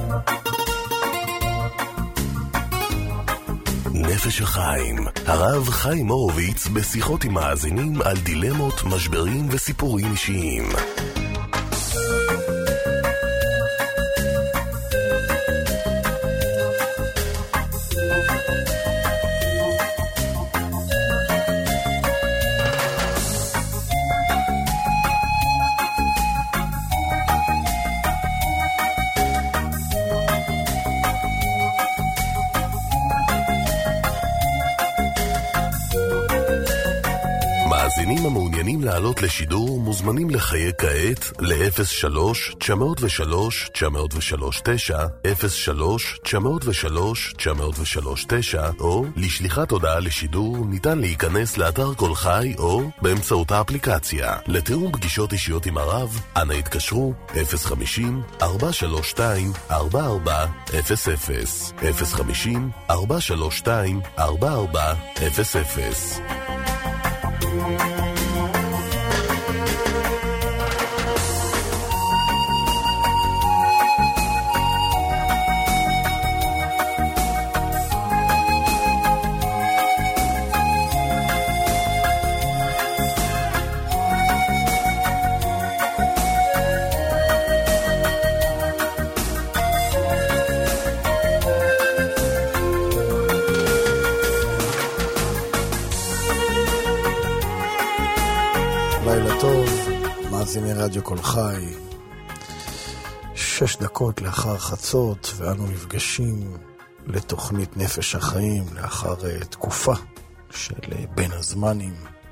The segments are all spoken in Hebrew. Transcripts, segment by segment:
נפש החיים, הרב חיים הורוביץ בשיחות עם מאזינים על דילמות, משברים וסיפורים אישיים. מאזינים המעוניינים לעלות לשידור מוזמנים לחייג כעת ל-03-903-903-9, 03-903-903-9, או לשליחת הודעה לשידור ניתן להיכנס לאתר כל חי או באמצעות האפליקציה. לתיאום פגישות אישיות עם הרב, אנא התקשרו 050-432-4400, 050-432-4400. מאזיני רדיו כל חי, 6 דקות לאחר חצות, ואנו נפגשים לתוכנית נפש החיים לאחר תקופה של בין הזמנים.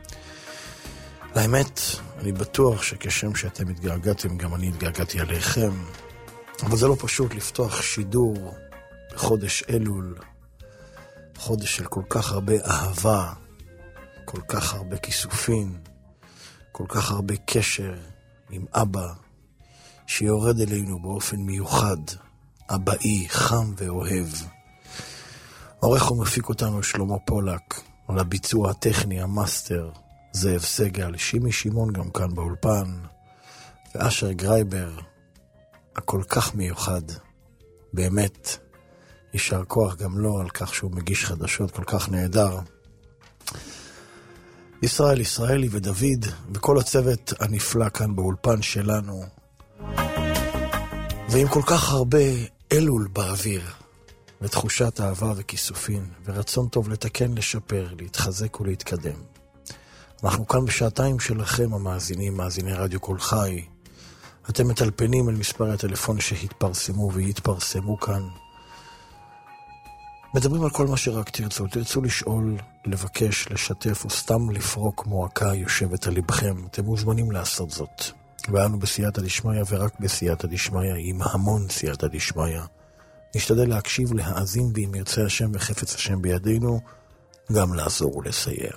האמת, אני בטוח שכשם שאתם התגעגעתם, גם אני התגעגעתי עליכם, אבל זה לא פשוט לפתוח שידור בחודש אלול, חודש של כל כך הרבה אהבה, כל כך הרבה כיסופים, כל כך הרבה קשר עם אבא שיורד אלינו באופן מיוחד, אבאי, חם ואוהב. עורך ומפיק אותנו שלמה פולק, על הביצוע הטכני, המאסטר, זאב סגל, שימי שימון גם כאן באולפן, ואשר גרייבר, הכל כך מיוחד, באמת, יישר כוח גם לו על כך שהוא מגיש חדשות כל כך נהדר. ישראל ישראלי ודוד וכל הצוות הנפלא כאן באולפן שלנו, ועם כל כך הרבה אלול באוויר ותחושת אהבה וכיסופין ורצון טוב לתקן, לשפר, להתחזק ולהתקדם. אנחנו כאן בשעתיים שלכם המאזינים, מאזיני רדיו כל חי. אתם מטלפנים אל מספר הטלפון שהתפרסמו והתפרסמו כאן, מדברים על כל מה שרק תרצו לשאול, לבקש, לשתף או סתם לפרוק מועקה יושבת על לבכם. אתם מוזמנים לעשות זאת. ואנו בסייעתא דשמיא, ורק בסייעתא דשמיא, עם המון סייעתא דשמיא. נשתדל להקשיב, להאזין, ואם ירצה השם וחפץ השם בידינו, גם לעזור ולסייע.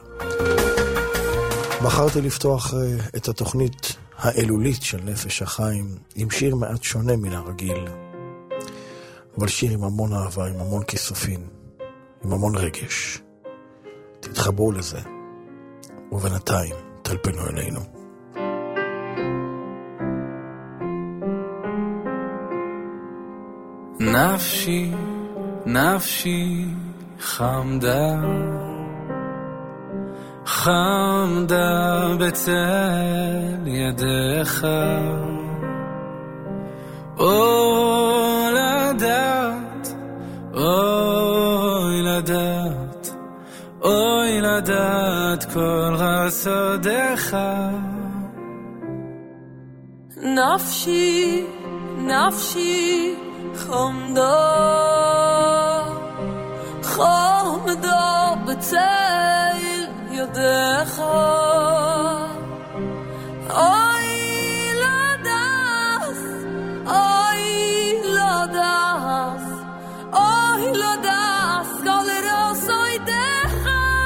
בחרתי לפתוח את התוכנית האלולית של נפש החיים עם שיר מעט שונה מן הרגיל. אבל שיר עם המון אהבה, עם המון כיסופין, עם המון רגש. תתחברו לזה, ובינתיים תלפנו אלינו. נפשי, נפשי, חמדה, חמדה בצל ידיך, אוי לדעת, אוי לדעת כל חסדיך. נפשי, נפשי, חמדה, חמדה בצל ידיך, אוי לדעת, אוי לדעת, אוי לדעת כל רסוידך.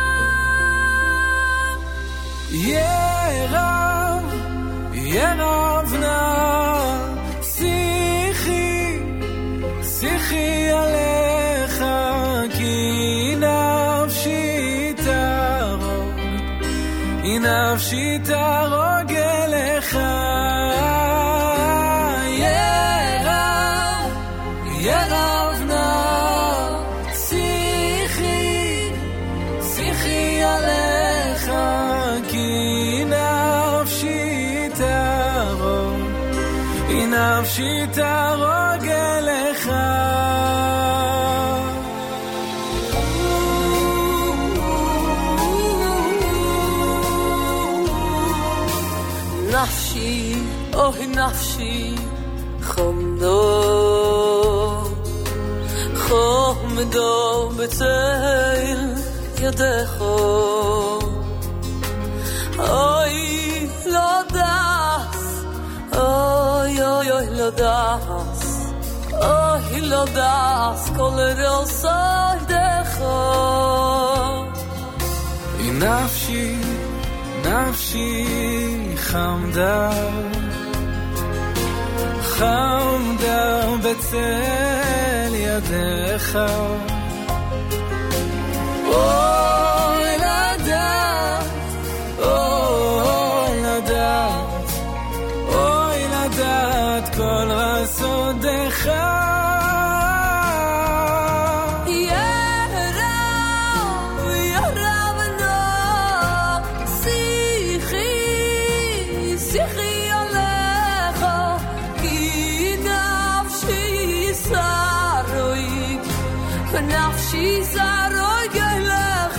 ירב, ירב נא שיחי, שיחי עליך, כי נפשי תרוג, כי נפשי תרוג אליך. ירב, ירבנה שיחי עליך כי נפשי תרוג אליך נפשי, אוי נפשי חומדו בצל ידך אוי לא דס אוי לא דס כל רוסי דך נפשי חמדה בצל ידך אוי לדעת כל רסודך נפשי זרוג אליך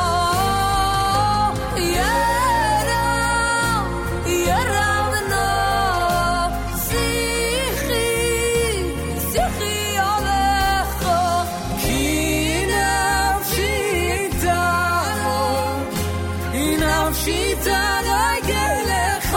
ירבנה שיחי עליך כי נפשי תרוג אליך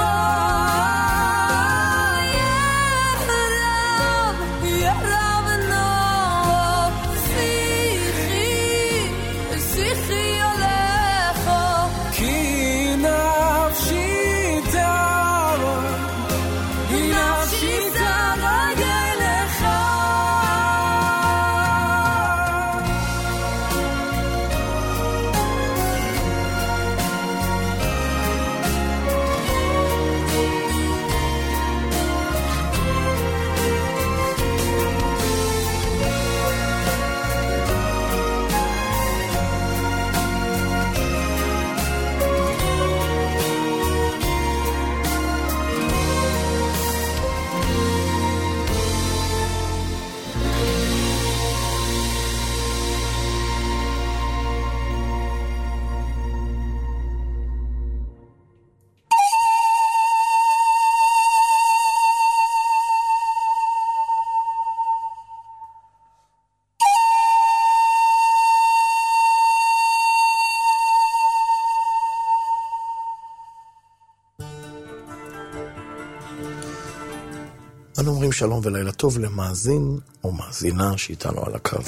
אנו אומרים שלום ולילה טוב למאזין או מאזינה שאיתנו על הקו.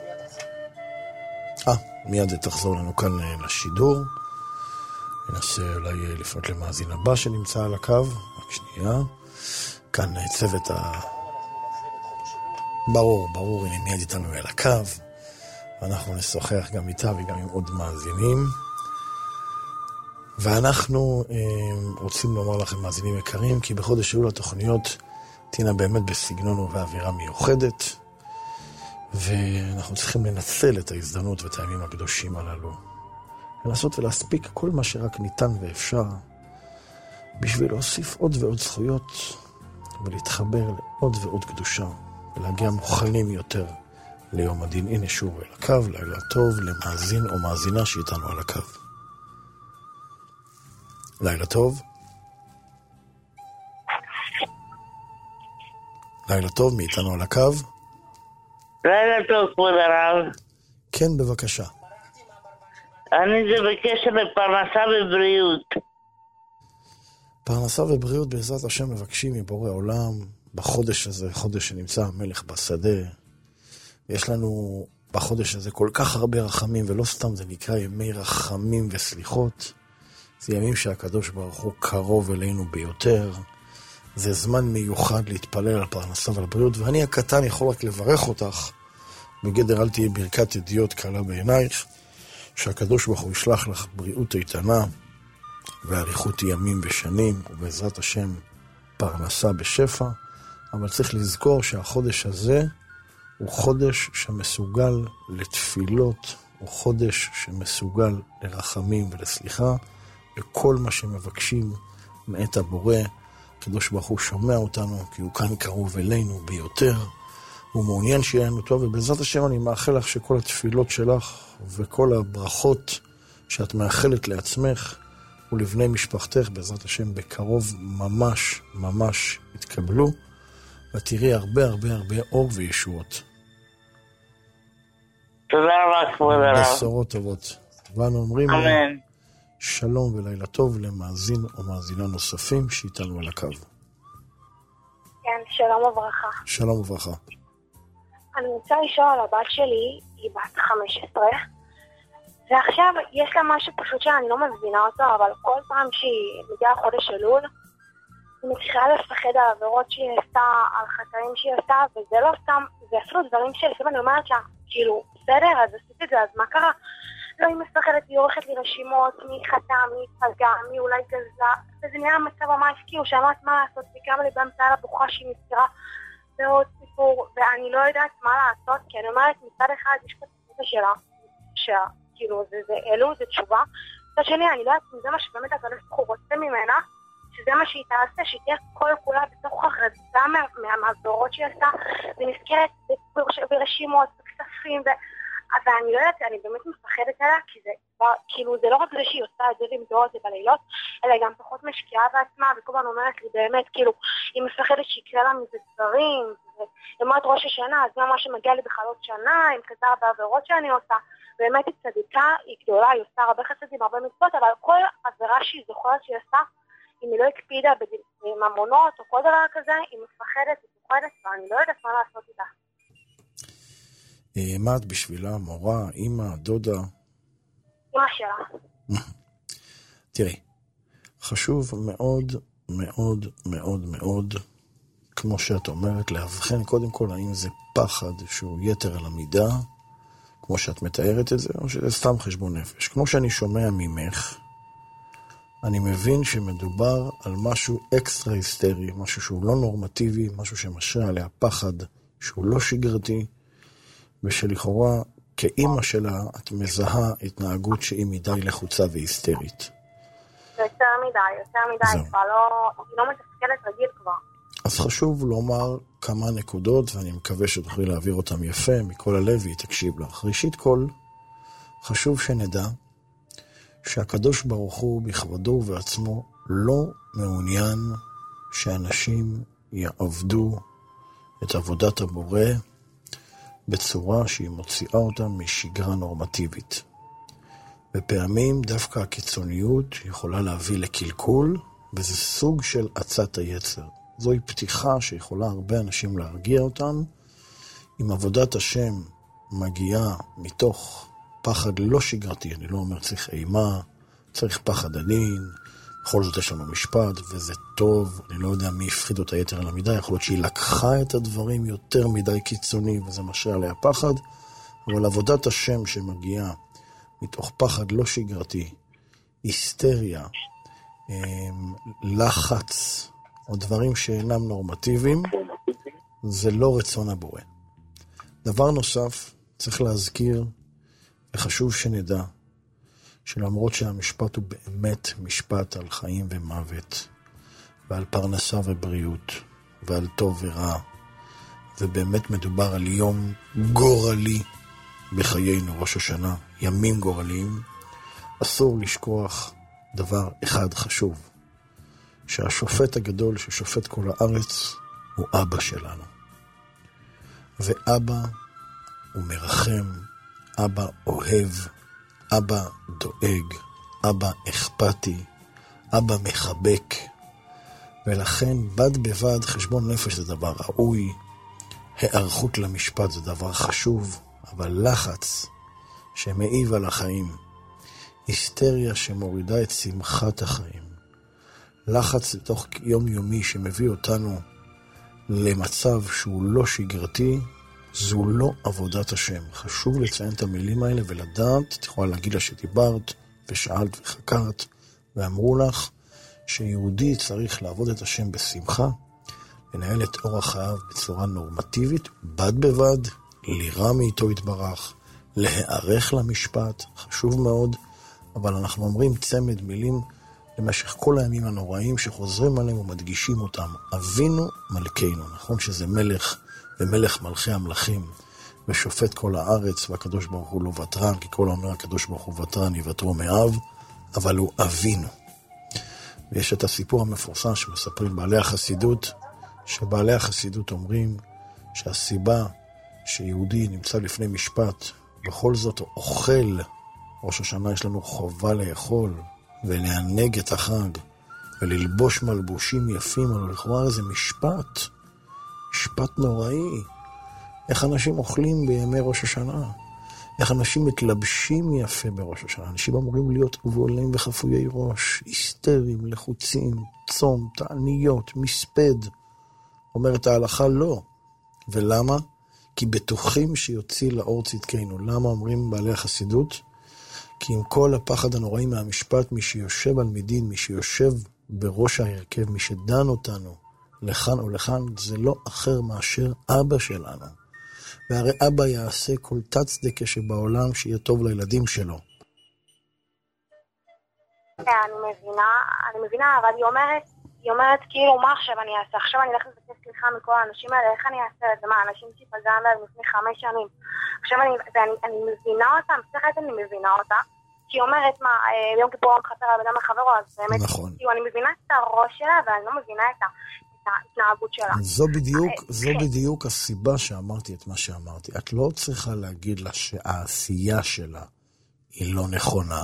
מיד תחזור לנו כאן לשידור. ננסה אולי לפנות למאזין הבא שנמצא על הקו. רק שנייה. כאן צוות ברור, הנה מיד איתנו על הקו. אנחנו נשוחח גם איתה וגם עם עוד מאזינים. ואנחנו רוצים לומר לכם מאזינים יקרים, כי בחודש אלול התוכניות תהיינה באמת בסגנון ובאווירה מיוחדת, ואנחנו צריכים לנצל את ההזדמנות ואת הימים הקדושים הללו, לנסות ולהספיק כל מה שרק ניתן ואפשר, בשביל להוסיף עוד ועוד זכויות, ולהתחבר לעוד ועוד קדושה, ולהגיע מוכנים יותר ליום הדין. הנה שוב אל הקו, לילה טוב למאזין או מאזינה שאיתנו על הקו. לילה טוב. לילה טוב, מאיתנו על הקו. לילה טוב, כבוד הרב. כן, בבקשה. אני זה בקשר לפרנסה ובריאות. פרנסה ובריאות בעזרת השם מבקשים מבורא עולם בחודש הזה, חודש שנמצא המלך בשדה. יש לנו בחודש הזה כל כך הרבה רחמים, ולא סתם זה נקרא ימי רחמים וסליחות. זה ימים שהקדוש ברוך הוא קרוב אלינו ביותר. זה זמן מיוחד להתפלל על פרנסה ועל בריאות, ואני הקטן יכול רק לברך אותך בגדר אל תהיה ברכת ידיעות קלה בעינייך, שהקדוש ברוך הוא ישלח לך בריאות איתנה ואריכות ימים ושנים, ובעזרת השם פרנסה בשפע. אבל צריך לזכור שהחודש הזה הוא חודש שמסוגל לתפילות, הוא חודש שמסוגל לרחמים ולסליחה, לכל מה שמבקשים מאת הבורא. הקדוש ברוך הוא שומע אותנו, כי הוא כאן קרוב אלינו ביותר, הוא מעוניין שיהיה לנו טוב, ובעזרת השם אני מאחל לך שכל התפילות שלך וכל הברכות שאת מאחלת לעצמך ולבני משפחתך, בעזרת השם בקרוב ממש ממש יתקבלו, ותראי הרבה הרבה הרבה אור וישועות. תודה רבה, כבוד הרב. בשורות טובות. ואנו אומרים אמן. שלום ולילה טוב למאזין או מאזינה נוספים שאיתנו על הקו. כן, שלום וברכה. שלום וברכה. אני רוצה לשאול על הבת שלי, היא בת 15, ועכשיו יש לה משהו פשוט שאני לא מבינה אותו, אבל כל פעם שהיא מגיעה חודש אלול, היא מתחילה לפחד על עבירות שהיא עשתה, על חטאים שהיא עשתה, וזה לא סתם, זה אפילו דברים שלפעמים אני אומרת לה, כאילו, בסדר, אז עשית את זה, אז מה קרה? לא, היא מפחדת, היא עורכת לי רשימות, מי חטא, מי פגע, מי אולי גזלה, וזה נהיה מצב ממש כאילו, שאמרת מה לעשות, וגם לי באמצע לבוכה שהיא נזכרה, ועוד סיפור, ואני לא יודעת מה לעשות, כי אני אומרת, מצד אחד יש פה סיפור שלה, שכאילו זה אלו, זה תשובה, מצד שני, אני לא יודעת אם זה מה שבאמת הקדוש ברוך הוא רוצה ממנה, שזה מה שהיא תעשה, שהיא תהיה כל כולה בתוך הרזה מהמעזורות שהיא עשתה, ונזכרת ברשימות, בכספים, ואני לא יודעת, אני באמת מפחדת עליה, כי זה, כאילו, זה לא רק זה שהיא עושה את זה למדור את זה בלילות, אלא גם פחות משקיעה בעצמה, וכל פעם אומרת לי באמת, כאילו, היא מפחדת שיקרה לה מזה דברים, ולמות ראש השנה, אז גם מה שמגיע לי בחלות שנה, עם כזה בעבירות שאני עושה, באמת היא צדיקה, היא גדולה, היא עושה הרבה חסדים, הרבה מצוות, אבל כל עבירה שהיא זוכרת שהיא עושה, אם היא לא הקפידה בממונות או כל דבר כזה, היא מפחדת, היא פוחדת, ואני לא יודעת מה לעשות איתה. מה את בשבילה? מורה, אמא, דודה? אמא שלה. תראי, חשוב מאוד מאוד מאוד מאוד, כמו שאת אומרת, להבחן קודם כל האם זה פחד שהוא יתר על המידה, כמו שאת מתארת את זה, או שזה סתם חשבון נפש. כמו שאני שומע ממך, אני מבין שמדובר על משהו אקסטרה היסטרי, משהו שהוא לא נורמטיבי, משהו שמשרה עליה פחד שהוא לא שגרתי, ושלכאורה כאימא שלה את מזהה התנהגות שהיא מדי לחוצה והיסטרית. יותר מדי, היא לא מתפקדת רגיל כבר. אז חשוב לומר כמה נקודות, ואני מקווה שתוכלי להעביר אותם יפה מכל הלב והיא תקשיב לך. ראשית כל, חשוב שנדע שהקדוש ברוך הוא בכבודו ובעצמו לא מעוניין שאנשים יעבדו את עבודת הבורא בצורה שהיא מוציאה אותם משגרה נורמטיבית. בפעמים דווקא הקיצוניות יכולה להביא לקלקול, וזה סוג של עצת היצר. זוהי פתיחה שיכולה הרבה אנשים להרגיע אותם. אם עבודת השם מגיעה מתוך פחד לא שגרתי, אני לא אומר צריך אימה, צריך פחד עדין, בכל זאת יש לנו משפט, וזה טוב, אני לא יודע מי הפחיד אותה יתר על המידה, יכול להיות שהיא לקחה את הדברים יותר מדי קיצוני, וזה משרה עליה פחד, אבל עבודת השם שמגיעה מתוך פחד לא שגרתי, היסטריה, לחץ, או דברים שאינם נורמטיביים, זה לא רצון הבורא. דבר נוסף, צריך להזכיר, וחשוב שנדע, שלמרות שהמשפט הוא באמת משפט על חיים ומוות, ועל פרנסה ובריאות, ועל טוב ורע, ובאמת מדובר על יום גורלי בחיינו, ראש השנה, ימים גורליים, אסור לשכוח דבר אחד חשוב, שהשופט הגדול ששופט כל הארץ הוא אבא שלנו. ואבא הוא מרחם, אבא אוהב, אבא דואג, אבא אכפתי, אבא מחבק, ולכן בד בבד חשבון נפש זה דבר ראוי, הערכות למשפט זה דבר חשוב, אבל לחץ שמעיב על החיים, היסטריה שמורידה את שמחת החיים, לחץ לתוך יומיומי שמביא אותנו למצב שהוא לא שגרתי, זו לא עבודת השם. חשוב לציין את המילים האלה ולדעת, את יכולה להגיד לה שדיברת ושאלת וחקרת, ואמרו לך שיהודי צריך לעבוד את השם בשמחה, לנהל את אורח חייו בצורה נורמטיבית, בד בבד לירה מאיתו יתברך, להיערך למשפט, חשוב מאוד, אבל אנחנו אומרים צמד מילים למשך כל הימים הנוראים שחוזרים עליהם ומדגישים אותם. אבינו מלכנו, נכון שזה מלך ומלך מלכי המלכים ושופט כל הארץ, והקדוש ברוך הוא לא ותרן, כי כל אומר הקדוש ברוך הוא ותרן יוותרו מאב, אבל הוא אבינו. ויש את הסיפור המפורסם שמספרים בעלי החסידות, שבעלי החסידות אומרים שהסיבה שיהודי נמצא לפני משפט, בכל זאת אוכל, ראש השנה יש לנו חובה לאכול ולענג את החג וללבוש מלבושים יפים, אבל לכאורה זה משפט נוראי. איך אנשים אוכלים בימי ראש השנה? איך אנשים מתלבשים יפה בראש השנה? אנשים אמורים להיות גבולים וחפויי ראש, היסטריים, לחוצים, צום, תעניות, מספד. אומרת ההלכה לא. ולמה? כי בטוחים שיוציא לאור צדקנו. למה אומרים בעלי החסידות? כי עם כל הפחד הנוראי מהמשפט, מי שיושב על מדין, מי שיושב בראש ההרכב, מי שדן אותנו לכאן או לכאן, זה לא אחר מאשר אבא שלנו. והרי אבא יעשה כל תצדקה שבעולם שיהיה טוב לילדים שלו. אני מבינה, אבל היא אומרת כאילו, מה עכשיו אני אעשה? עכשיו אני הולכת לבקש סליחה מכל האנשים האלה, איך אני אעשה את זה? מה, אנשים שפגענו להם לפני 5 שנים. עכשיו אני מבינה אותה, מסכת אני מבינה אותה, כי היא אומרת, מה, יום כיפור חסר על אדם לחברו, אז באמת, כאילו אני מבינה את הראש שלה, ואני לא מבינה את ההתנהגות שלה. זו בדיוק הסיבה שאמרתי את מה שאמרתי. את לא צריכה להגיד לה שהעשייה שלה היא לא נכונה,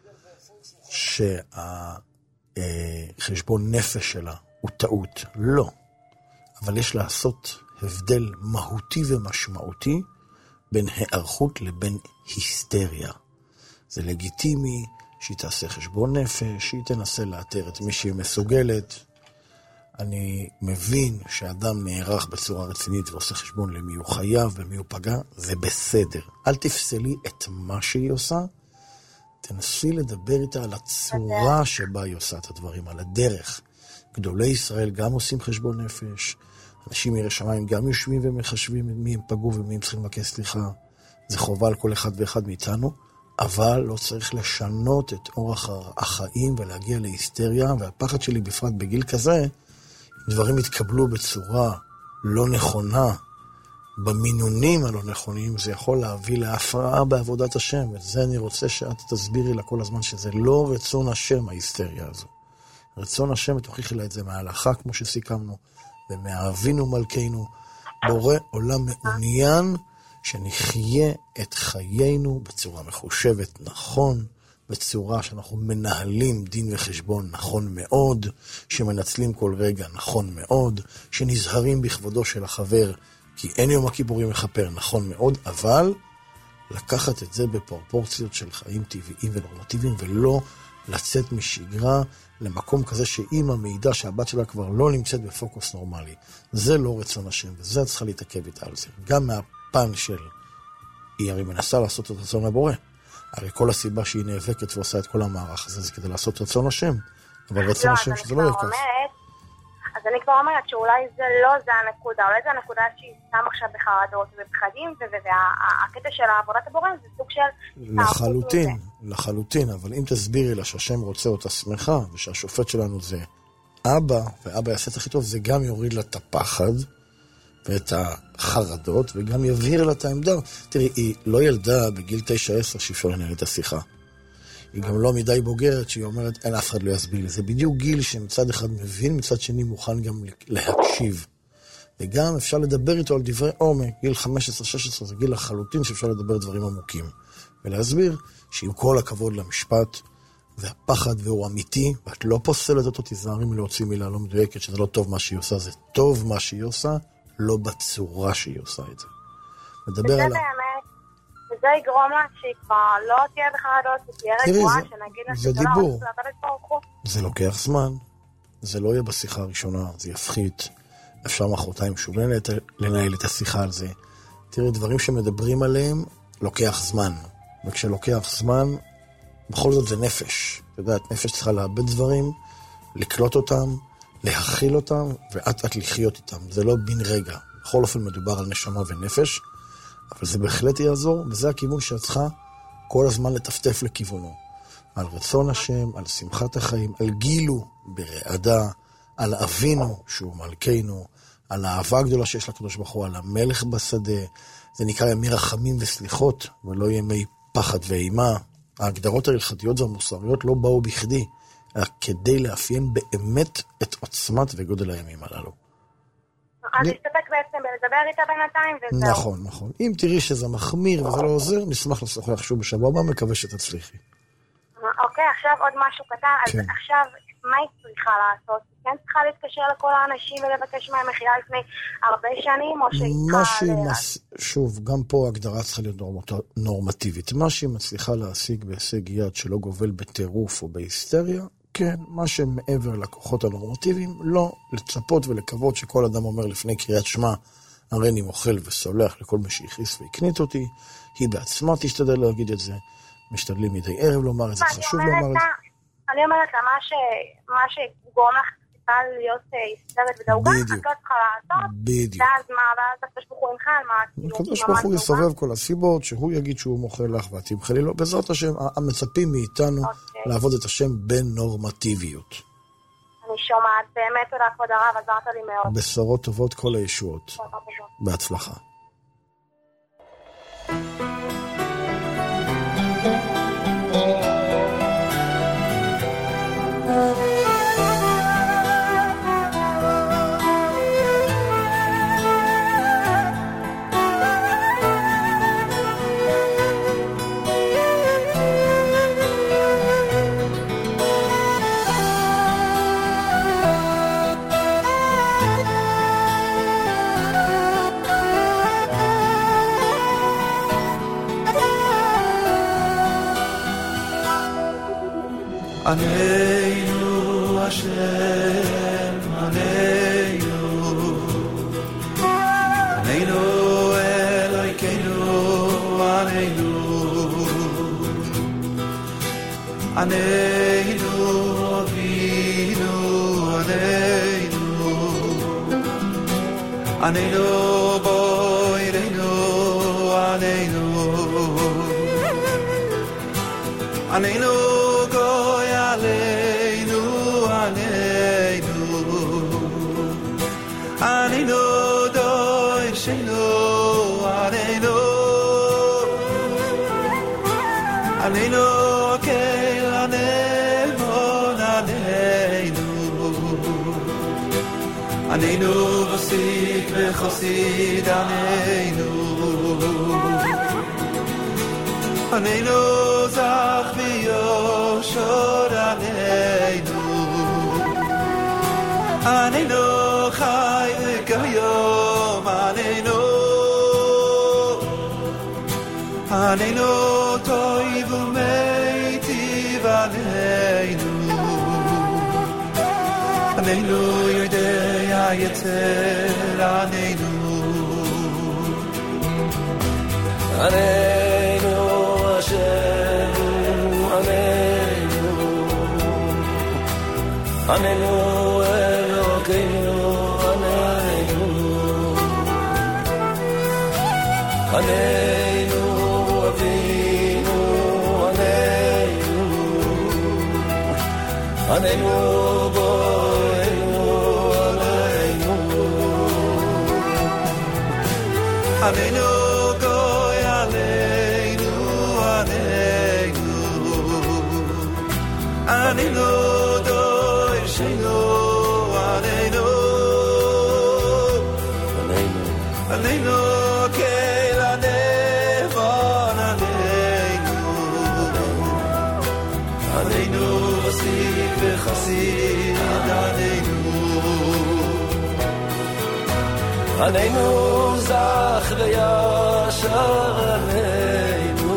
חשבון נפש שלה הוא טעות, לא. אבל יש לעשות הבדל מהותי ומשמעותי בין הערכות לבין היסטריה. זה לגיטימי שהיא תעשה חשבון נפש, שהיא תנסה לאתר את מי שהיא מסוגלת. אני מבין שאדם נערך בצורה רצינית ועושה חשבון למי הוא חייב ומי הוא פגע, זה בסדר. אל תפסלי את מה שהיא עושה, תנסי לדבר איתה על הצורה שבה היא עושה את הדברים, על הדרך. גדולי ישראל גם עושים חשבון נפש, אנשים מירא שמיים גם יושבים ומחשבים מי הם פגעו ומי הם צריכים לבקש סליחה. זה חובה על כל אחד ואחד מאיתנו, אבל לא צריך לשנות את אורח החיים ולהגיע להיסטריה, והפחד שלי בפרט בגיל כזה, דברים יתקבלו בצורה לא נכונה, במינונים הלא נכונים, זה יכול להביא להפרעה בעבודת השם, וזה אני רוצה שאת תסבירי לה כל הזמן, שזה לא רצון השם, ההיסטריה הזו. רצון השם, ותוכיחי לה את זה מההלכה, כמו שסיכמנו, ומאבינו מלכנו, בורא עולם מעוניין, שנחיה את חיינו בצורה מחושבת נכון, בצורה שאנחנו מנהלים דין וחשבון נכון מאוד, שמנצלים כל רגע נכון מאוד, שנזהרים בכבודו של החבר, כי אין יום הכיפורים מחפר נכון מאוד, אבל לקחת את זה בפרופורציות של חיים טבעיים ונורמטיביים, ולא לצאת משגרה למקום כזה שאמא מעידה שהבת שלה כבר לא נמצאת בפוקוס נורמלי. זה לא רצון השם, וזה צריכה להתעכב איתה על זה. גם מהפן של, היא הרי מנסה לעשות את רצון הבורא. הרי כל הסיבה שהיא נאבקת ועושה את כל המערך הזה, זה כדי לעשות רצון השם. אבל רצון השם שזה לא יפקס. אז אני כבר אומרת שאולי זה לא זה הנקודה, אולי זה הנקודה שהיא שם עכשיו בחרדות ובפחדים, והקטע של עבודת הבורא זה סוג של... לחלוטין, אבל אם תסבירי לה שהשם רוצה אותה שמחה, ושהשופט שלנו זה אבא, ואבא יעשה את הכי טוב, זה גם יוריד לה את הפחד, ואת החרדות, וגם יבהיר לה את העמדה. תראי, היא לא ילדה בגיל 9-10 שאפשר לנהל את השיחה. היא גם לא מדי בוגרת שהיא אומרת, אין אף אחד לא יסביר לי. זה בדיוק גיל שמצד אחד מבין, מצד שני מוכן גם להקשיב. וגם אפשר לדבר איתו על דברי עומק. גיל 15-16 זה גיל לחלוטין שאפשר לדבר דברים עמוקים. ולהסביר שעם כל הכבוד למשפט, והפחד והוא אמיתי, ואת לא פוסלת אותו, תיזהרי מלהוציא מילה לא מדויקת, שזה לא טוב מה שהיא עושה, זה טוב מה שהיא עושה, לא בצורה שהיא עושה את זה. מדבר על... וזה יגרום לה שהיא כבר לא תהיה בחרדות, תהיה רגועה, שנגיד לה שזה לא רוצה לתת פורחו. זה לוקח זמן, זה לא יהיה בשיחה הראשונה, זה יפחית, אפשר מחרתיים שוב לנהל את השיחה על זה. תראי, דברים שמדברים עליהם, לוקח זמן. וכשלוקח זמן, בכל זאת זה נפש. אתה יודע, נפש צריכה לאבד דברים, לקלוט אותם, להכיל אותם, ואת לחיות איתם. זה לא בין רגע. בכל אופן מדובר על נשמה ונפש, אבל זה בהחלט יעזור, וזה הכיוון שאת צריכה כל הזמן לטפטף לכיוונו. על רצון השם, על שמחת החיים, על גילו ברעדה, על אבינו שהוא מלכנו, על האהבה הגדולה שיש לקדוש ברוך הוא, על המלך בשדה. זה נקרא ימי רחמים וסליחות, ולא ימי פחד ואימה. ההגדרות ההלכתיות והמוסריות לא באו בכדי, אלא כדי לאפיין באמת את עוצמת וגודל הימים הללו. אז נסתפק בעצם בלדבר איתה בינתיים וזהו. נכון, נכון. אם תראי שזה מחמיר וזה לא עוזר, נשמח לשוחח שוב בשבוע הבא, מקווה שתצליחי. אוקיי, עכשיו עוד משהו קטן. אז עכשיו, מה היא צריכה לעשות? כן צריכה להתקשר לכל האנשים ולבקש מהם מחילה לפני הרבה שנים, או שהיא צריכה... שוב, גם פה ההגדרה צריכה להיות נורמטיבית. מה שהיא מצליחה להשיג בהישג יד שלא גובל בטירוף או בהיסטריה, כן, מה שמעבר לכוחות הנורמטיביים, לא לצפות ולקוות שכל אדם אומר לפני קריאת שמע, הרי אני מוכל וסולח לכל מי שהכניס והקנית אותי, היא בעצמה תשתדל להגיד את זה, משתדלים מדי ערב לומר את זה, חשוב לומר את זה. אני אומרת לה, מה שגורם לך טיפה להיות היסטרית ודאוגה, את לא צריכה לעשות, ואז מה, ואז הקדוש ברוך הוא ינחל, מה, הקדוש ברוך הוא יסובב כל הסיבות, שהוא יגיד שהוא מוכל לך ואת תמחלי לו, בעזרת השם, המצפים מאיתנו לעבוד את השם בנורמטיביות. אני שומעת, באמת תודה כבוד הרב, עזרת לי מאוד. בשורות טובות כל הישועות. בהצלחה. עלינו השם, עלינו, עלינו אלוהינו, עלינו, עלינו אבינו, עלינו, עלינו בוירנו, עלינו, עלינו Anino doi shino anino anino ke anemo anino anino vosik vechosid anino anino zach v'yoshor anino anino chai v'kayom anino anino toiv u'meitiv anino anino yodei ha'yetzer anino anino Hashem anino anino Aleinu Avinu Aleinu Aleinu Boenu Aleinu Aleinu Goy Aleinu Aleinu Aleinu Doi Shenu Aleinu Aleinu Aleinu Chasid Aleinu Aleinu Zach v'yashar Aleinu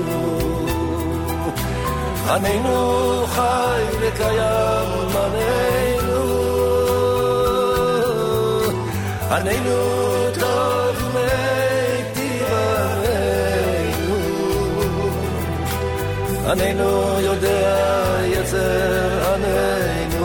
Aleinu Chai v'kayam Aleinu Aleinu Tov Meitiv Aleinu Aleinu Yodea Yetzer Aleinu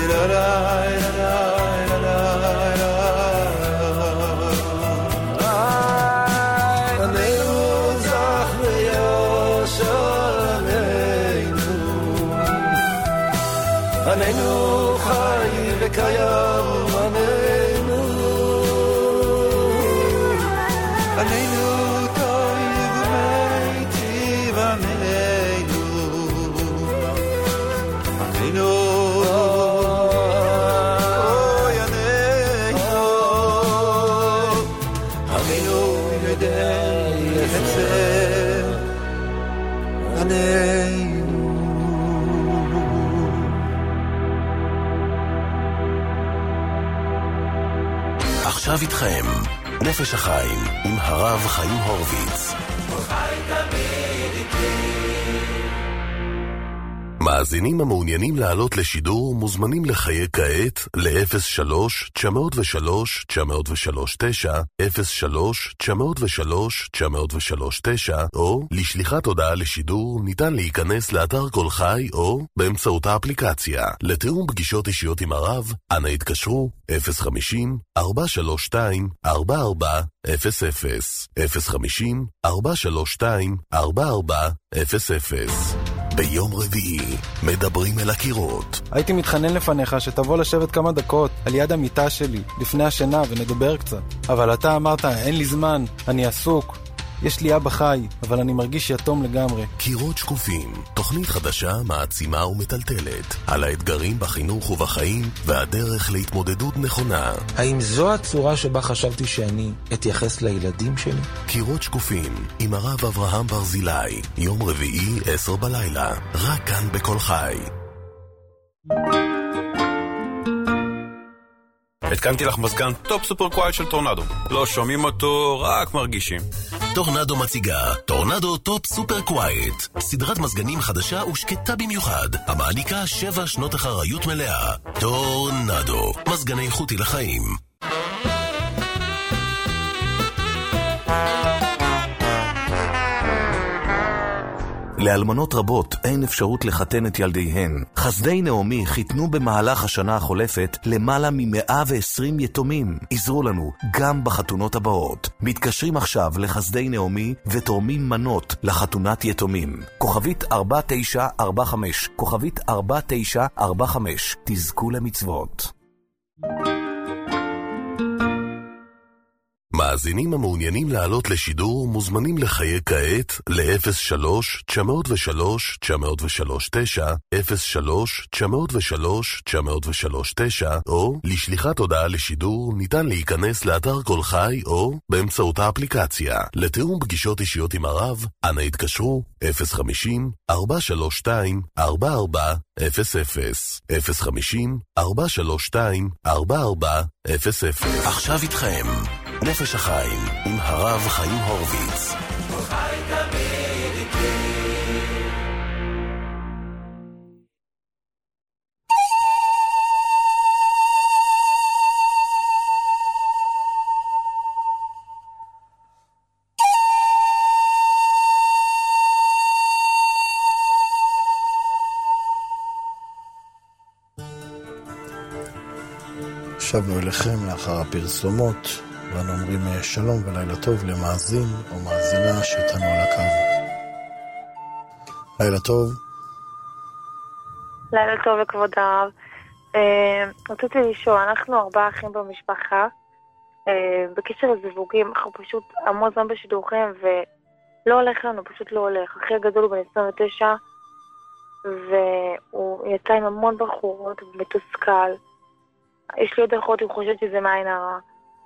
עכשיו איתכם, נפש החיים עם הרב חיים הורוביץ. מאזינים המעוניינים לעלות לשידור מוזמנים לחייג כעת ל-03-903-939, 03-903-939, או לשליחת הודעה לשידור ניתן להיכנס לאתר כל חי או באמצעות האפליקציה. לתיאום פגישות אישיות עם הרב, אנא התקשרו 050-432-4400, 050-432-4400. ביום רביעי, מדברים אל הקירות. הייתי מתחנן לפניך שתבוא לשבת כמה דקות על יד המיטה שלי, לפני השינה, ונדבר קצת. אבל אתה אמרת, אין לי זמן, אני עסוק. יש לי אבא חי, אבל אני מרגיש יתום לגמרי. קירות שקופים, תוכנית חדשה מעצימה ומטלטלת, על האתגרים בחינוך ובחיים, והדרך להתמודדות נכונה. האם זו הצורה שבה חשבתי שאני אתייחס לילדים שלי? קירות שקופים, עם הרב אברהם ברזילי, יום רביעי 10 בלילה, רק כאן בכל חי. התקנתי לך מזגן טופ סופר קווייט של טורנדו. לא שומעים אותו, רק מרגישים. טורנדו מציגה טורנדו טופ סופר קווייט, סדרת מזגנים חדשה ושקטה במיוחד, המעניקה 7 שנות אחריות מלאה. טורנדו, מזגני איכותי לחיים. לאלמנות רבות אין אפשרות לחתן את ילדיהן. חסדי נעמי חיתנו במהלך השנה החולפת למעלה מ-120 יתומים. עזרו לנו גם בחתונות הבאות. מתקשרים עכשיו לחסדי נעמי ותורמים מנות לחתונת יתומים. כוכבית 4945, כוכבית 4945, תזכו למצוות. מאזינים המעוניינים לעלות לשידור מוזמנים לחייג כעת ל-03-903-939, 03-903-939, או לשליחת הודעה לשידור ניתן להיכנס לאתר כל חי או באמצעות האפליקציה. לתיאום פגישות אישיות עם הרב, אנא התקשרו 050-432-4400, 050-432-4400. עכשיו איתכם נפש החיים עם הרב חיים הורוביץ. שבנו אליכם לאחר הפרסומות, ואנו אומרים שלום ולילה טוב למאזין או מאזינה שאיתנו על הקו. לילה טוב. לילה טוב לכבוד הרב. רציתי לשאול, אנחנו 4 אחים במשפחה, בקשר לזיווגים, אנחנו פשוט המון זמן בשידורכם ולא הולך לנו, פשוט לא הולך. אחי הגדול הוא בן 29 והוא יצא עם המון בחורות ומתוסכל. יש לי עוד אחות, הוא חושבת שזה מעין הרע.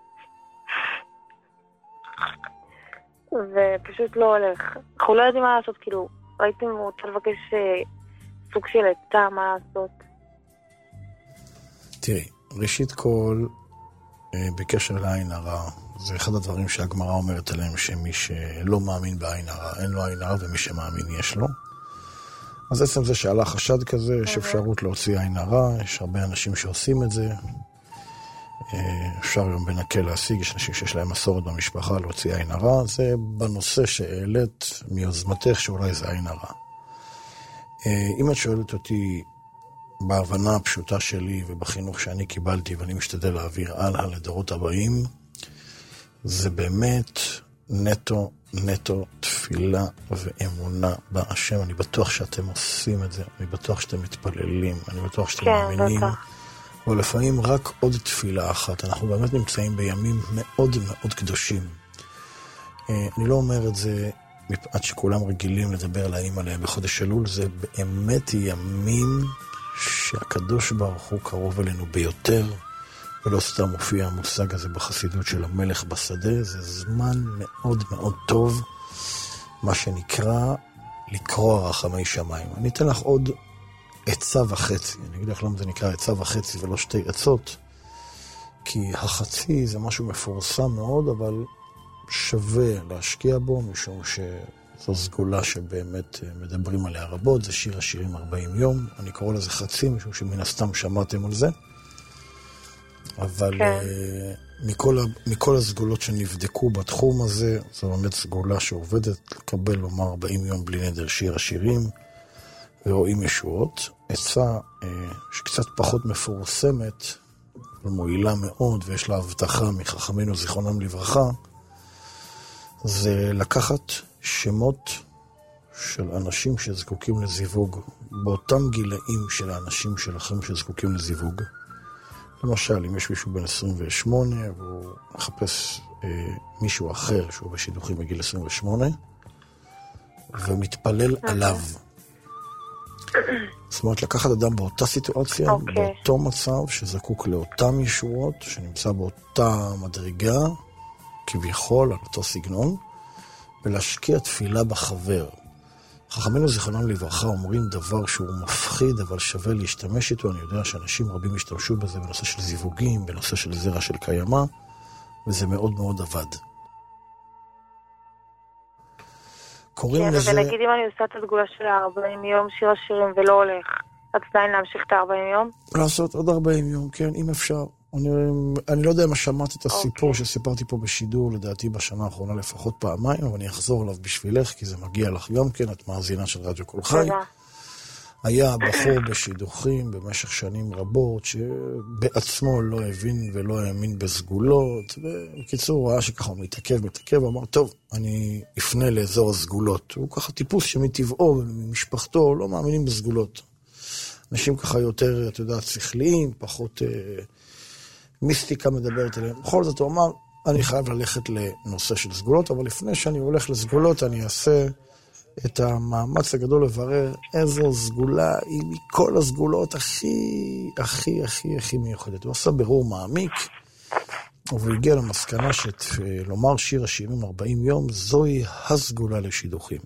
ופשוט לא הולך. אנחנו לא יודעים מה לעשות, כאילו, ראיתם, הוא רוצה לבקש סוג של עצה, מה לעשות. תראי, ראשית כל, בקשר לעין הרע, זה אחד הדברים שהגמרא אומרת עליהם, שמי שלא מאמין בעין הרע, אין לו עין הרע, ומי שמאמין יש לו. אז עצם זה שעלה חשד כזה, יש אפשרות להוציא עין הרע, יש הרבה אנשים שעושים את זה. אפשר היום בנקל להשיג, יש אנשים שיש להם מסורת במשפחה להוציא עין הרע, זה בנושא שהעלית מיוזמתך שאולי זה עין הרע. אם את שואלת אותי בהבנה הפשוטה שלי ובחינוך שאני קיבלתי, ואני משתדל להעביר הלאה לדורות הבאים, זה באמת נטו תפילה ואמונה בהשם. אני בטוח שאתם עושים את זה, אני בטוח שאתם מתפללים, אני בטוח שאתם מאמינים. אבל לפעמים רק עוד תפילה אחת. אנחנו באמת נמצאים בימים מאוד מאוד קדושים. אני לא אומר את זה מפאת שכולם רגילים לדבר לעלים עליהם בחודש אלול, זה באמת ימים שהקדוש ברוך הוא קרוב אלינו ביותר, ולא סתם מופיע המושג הזה בחסידות של המלך בשדה. זה זמן מאוד מאוד טוב, מה שנקרא לקרוא רחמי שמיים. אני אתן לך עוד עצה וחצי. אני אגיד לך למה זה נקרא עצה וחצי ולא שתי עצות, כי החצי זה משהו מפורסם מאוד, אבל שווה להשקיע בו, משום שזו סגולה שבאמת מדברים עליה רבות. זה שיר השירים 40 יום. אני קורא לזה חצי, משום שמן הסתם שמעתם על זה. אבל מכל הסגולות שנבדקו בתחום הזה, זו באמת סגולה שעובדת לקבל לומר 40 יום בלי נדר שיר השירים, ורואים ישועות. עצה שקצת פחות מפורסמת, ומועילה מאוד, ויש לה הבטחה מחכמינו זיכרונם לברכה, זה לקחת שמות של אנשים שזקוקים לזיווג, באותם גילאים של האנשים שלכם שזקוקים לזיווג. למשל, אם יש מישהו בן 28 והוא מחפש מישהו אחר שהוא בשידוכים בגיל 28 ומתפלל עליו. זאת אומרת, לקחת אדם באותה סיטואציה, באותו מצב שזקוק לאותם ישועות, שנמצא באותה מדרגה, כביכול, על אותו סגנון, ולהשקיע תפילה בחבר. חכמינו זיכרונם לברכה אומרים דבר שהוא מפחיד, אבל שווה להשתמש איתו. אני יודע שאנשים רבים השתמשו בזה בנושא של זיווגים, בנושא של זרע של קיימה, וזה מאוד מאוד עבד. קוראים לזה... ונגיד אם אני עושה את הסגולה של 40 יום שיר השירים ולא הולך, אז עדיין להמשיך את 40 יום? לעשות עוד 40 יום, כן, אם אפשר. אני לא יודע מה שמעת את הסיפור שסיפרתי פה בשידור, לדעתי בשנה האחרונה לפחות פעמיים, אבל אני אחזור עליו בשבילך, כי זה מגיע לך גם כן, את מאזינה של רדיו כל חי. היה בחור בשידוכים במשך שנים רבות, שבעצמו לא הבין ולא האמין בסגולות, ובקיצור הוא ראה שככה הוא מתעכב, אמר, טוב, אני אפנה לאזור הסגולות. הוא ככה טיפוס שמטבעו וממשפחתו לא מאמינים בסגולות. אנשים ככה יותר, אתה יודע, שכליים, פחות... מיסטיקה מדברת עליהם. בכל זאת הוא אמר, אני חייב ללכת לנושא של סגולות, אבל לפני שאני הולך לסגולות, אני אעשה את המאמץ הגדול לברר איזו סגולה היא מכל הסגולות הכי מיוחדת. הוא עשה ברור מעמיק, והוא הגיע למסקנה שלומר שיר השירים 40 יום, זוהי הסגולה לשידוכים.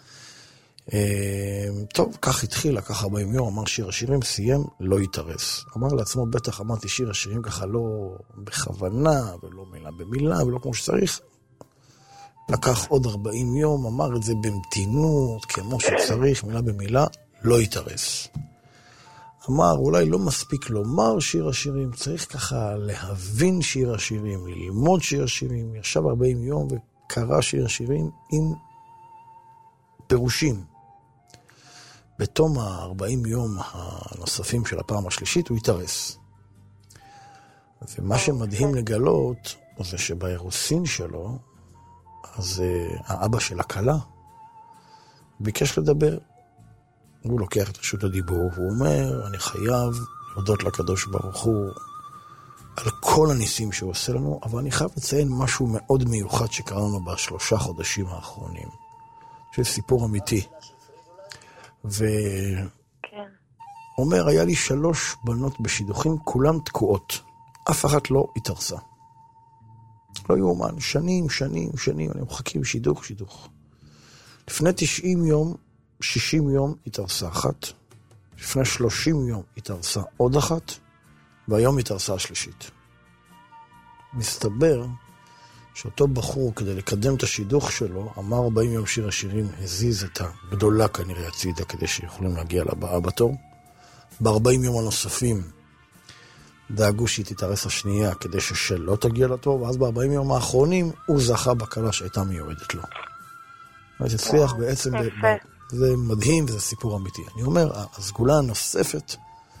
טוב, כך התחיל, לקח 40 יום, אמר שיר השירים, סיים, לא יתרס. אמר לעצמו, בטח אמרתי שיר השירים ככה לא בכוונה, ולא מילה במילה, ולא כמו שצריך. לקח עוד 40 יום, אמר את זה במתינות, כמו שצריך, מילה במילה, לא יתרס. אמר, אולי לא מספיק לומר שיר השירים, צריך ככה להבין שיר השירים, ללמוד שיר השירים. ישב 40 יום וקרא שיר השירים עם פירושים. בתום ה-40 יום הנוספים של הפעם השלישית הוא יתרס. ומה שמדהים לגלות זה שבאירוסין שלו, אז האבא של הכלה ביקש לדבר. הוא לוקח את רשות הדיבור, והוא אומר, אני חייב להודות לקדוש ברוך הוא על כל הניסים שהוא עושה לנו, אבל אני חייב לציין משהו מאוד מיוחד שקרה לנו ב3 חודשים האחרונים. שזה סיפור אמיתי. ואומר, היה לי 3 בנות בשידוכים, כולן תקועות. אף אחת לא התארסה. לא יאומן, שנים, אני מחכים שידוך. לפני 90 יום, 60 יום התארסה אחת. לפני 30 יום התארסה עוד אחת, והיום התארסה השלישית. מסתבר שאותו בחור, כדי לקדם את השידוך שלו, אמר 40 יום שיר השירים, הזיז את הגדולה כנראה הצידה, כדי שיכולים להגיע לבאה בתור. ב-40 יום הנוספים, דאגו שהיא תתארס השנייה, כדי ששלא תגיע לתור, ואז ב-40 יום האחרונים, הוא זכה בקלה שהייתה מיועדת לו. זה הצליח בעצם, זה מדהים, וזה סיפור אמיתי. אני אומר, הסגולה הנוספת,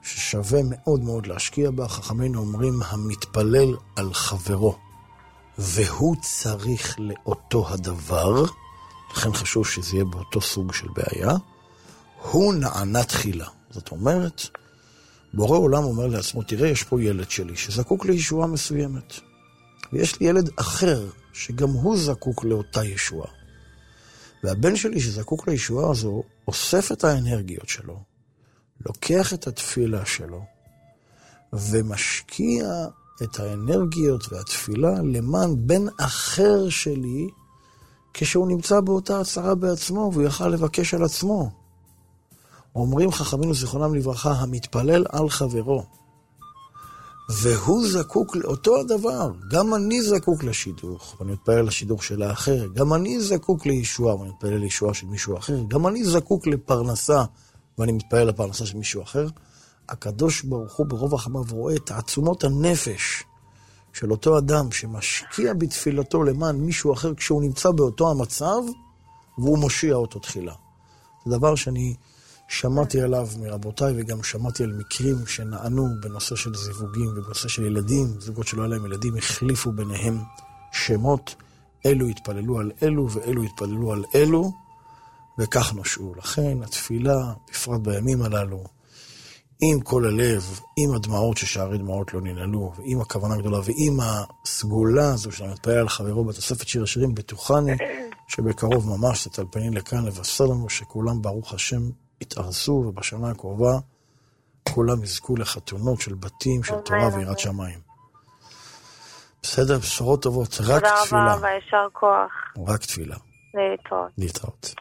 ששווה מאוד מאוד להשקיע בה. חכמינו אומרים, המתפלל על חברו, והוא צריך לאותו הדבר, לכן חשוב שזה יהיה באותו סוג של בעיה, הוא נענה תחילה. זאת אומרת, בורא עולם אומר לעצמו, תראה, יש פה ילד שלי שזקוק לישועה מסוימת, ויש לי ילד אחר שגם הוא זקוק לאותה ישועה. והבן שלי שזקוק לישועה הזו, אוסף את האנרגיות שלו, לוקח את התפילה שלו, ומשקיע את האנרגיות והתפילה למען בן אחר שלי, כשהוא נמצא באותה הצרה בעצמו, והוא יכל לבקש על עצמו. אומרים חכמינו זיכרונם לברכה, המתפלל על חברו, והוא זקוק לאותו הדבר. גם אני זקוק לשידוך, ואני מתפלל לשידוך של האחר. גם אני זקוק לישועה, ואני מתפלל לישועה של מישהו אחר. גם אני זקוק לפרנסה, ואני מתפלל לפרנסה של מישהו אחר. הקדוש ברוך הוא ברוב רחמיו רואה את תעצומות הנפש של אותו אדם שמשקיע בתפילתו למען מישהו אחר כשהוא נמצא באותו המצב, והוא מושיע אותו תחילה. זה דבר שאני שמעתי עליו מרבותיי, וגם שמעתי על מקרים שנענו בנושא של זיווגים ובנושא של ילדים. זוגות שלא היה להם ילדים החליפו ביניהם שמות, אלו התפללו על אלו ואלו התפללו על אלו, וכך נושעו. לכן התפילה, בפרט בימים הללו, עם כל הלב, עם הדמעות ששערי דמעות לא ננעלו, ועם הכוונה הגדולה, ועם הסגולה הזו של המתפלל על חברו בתוספת שיר השירים, בטוחני שבקרוב ממש תטלפני לכאן לבשר לנו שכולם ברוך השם יתארסו, ובשנה הקרובה כולם יזכו לחתונות של בתים, של תורה ויראת שמיים. בסדר, בשורות טובות, רק תפילה. תודה רבה וישר כוח. רק תפילה. להתראות. להתראות.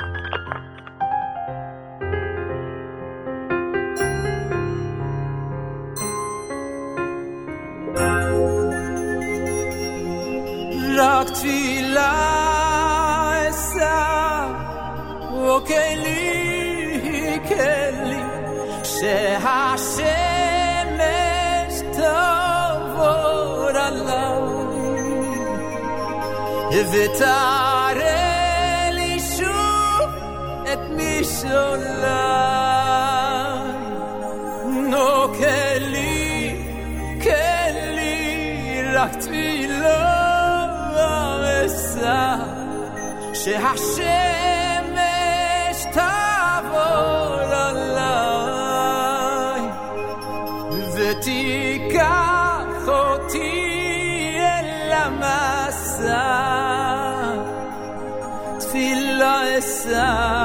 רק תפילה אשא, וכלי כלי, שהשמש תעבור עליי, ותראה לי שוב את משעולי. נו כלי, רק תפילה שהשמש תעבור עליי, ותיקח אותי אל המסע, תפילה אשא.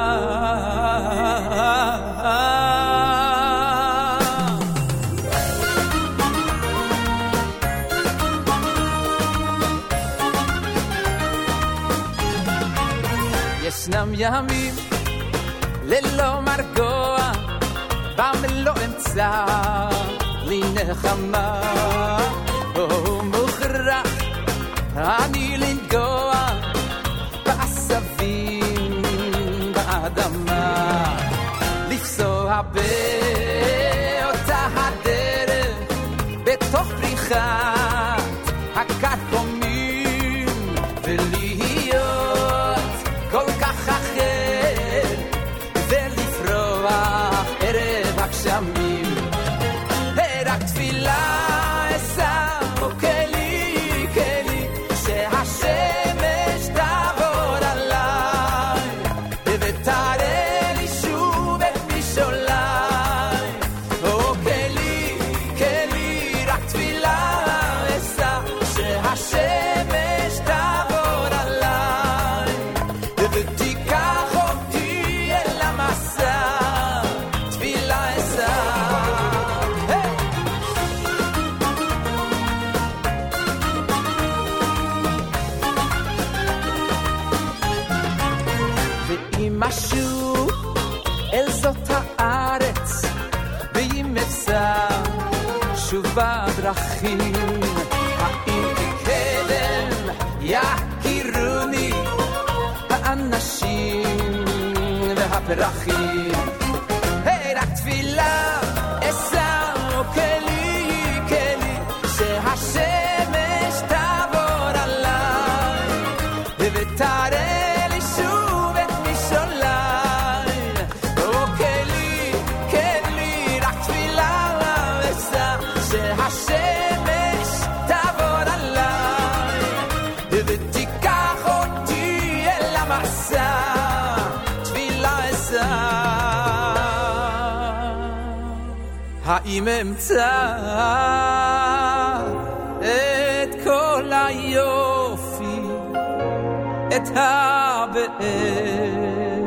ישנם ימים ללא מרגוע, במלוא אמצע לי נחמה, ומוכרח אני לנגוע בעשבים באדמה, לפסוע באותה הדרך בתוך פריחת הקרקומים, ולהיות כל כך אחר, ולפרוח ערב הגשמים. רק תפילה אשא, וכלי שהשמש תעבור עליי, ותראה לי שוב את משעולי. וכלי רק תפילה אשא, שהשמש תעבור עליי, ותיקח אותי אל המסע, תפילה אשא. ואם משהו אל זאת הארץ, ואם אפשר שוב בדרכים, האם כקדם יכירוני האנשים והפרחים. רק תפילה אשא, וכלי שהשמש תעבור עליי, ותראה לי שוב את משעולי. וכלי רק תפילה שהשמש תעבור עליי ותיקח אותי אל המסע תפילה אשא האם אמצא את כל היופי את הבאר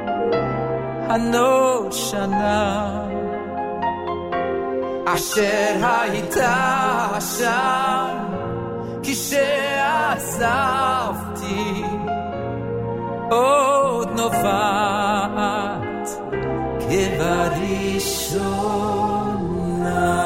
הנושנה אשר הייתה שם כשעזבתי עוד נובעת כבראשונה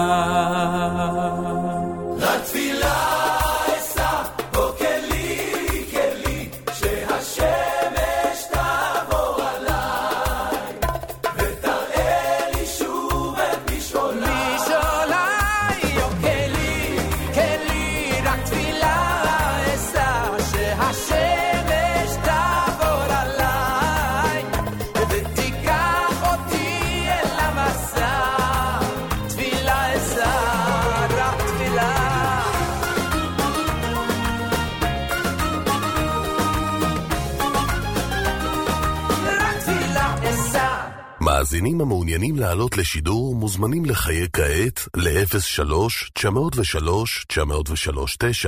לתפילה אשא בו כלי כלי שהשמש תעבור עליי ותראה לי שוב את משעולי משעולי או כלי כלי רק תפילה אשא שהשמש תעבור עליי ותיקח אותי אל המסע תפילה אשא רק תפילה מאזינים המעוניינים לעלות לשידור מוזמנים לחייג כעת ל-03-903-903-9,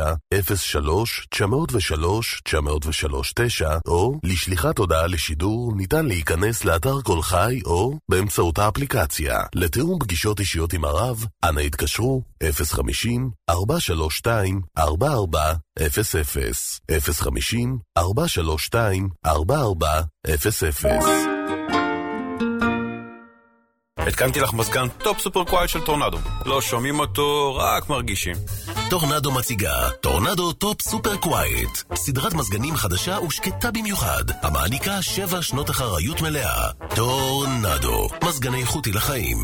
03-903-903-9, או לשליחת הודעה לשידור ניתן להיכנס לאתר כל חי או באמצעות האפליקציה. לתיאום פגישות אישיות עם הרב, אנא התקשרו 050-432-4400, 050-432-4400. התקנתי לך מזגן טופ סופר קווייט של טורנדו. לא שומעים אותו, רק מרגישים. טורנדו מציגה טורנדו טופ סופר קווייט, סדרת מזגנים חדשה ושקטה במיוחד, המעניקה 7 שנות אחריות מלאה. טורנדו, מזגני איכותי לחיים.